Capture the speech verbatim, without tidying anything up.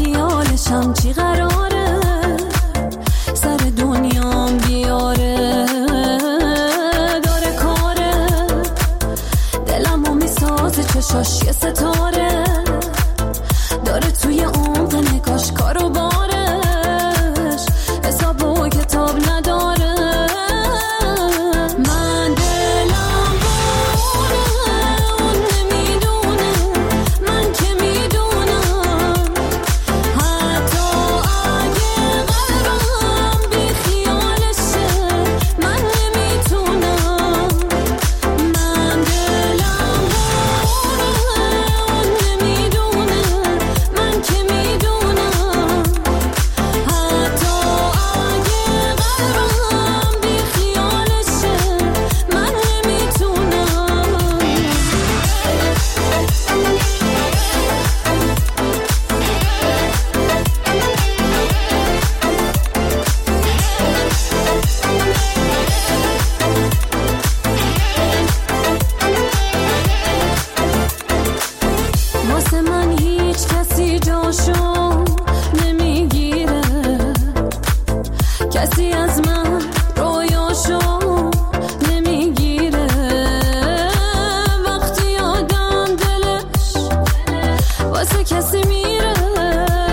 خیالشم چی قراره سر دنیام بیاره، داره کاره دلمو میسازه چشاش یه ستاره، داره توی عمق نگاش کارو بارش حساب و کتاب نداره. من دلم باره اون نمیدونه من که میدونم، حتی اگه قلبم بی خیالشه من نمیتونم. من دلم باره اون نمیدونه من که میدونم، حتی اگه قلبم بی خیالشه من نمیتونم. واسه من هیچ کسی جاشو نمیگیره، کسی از من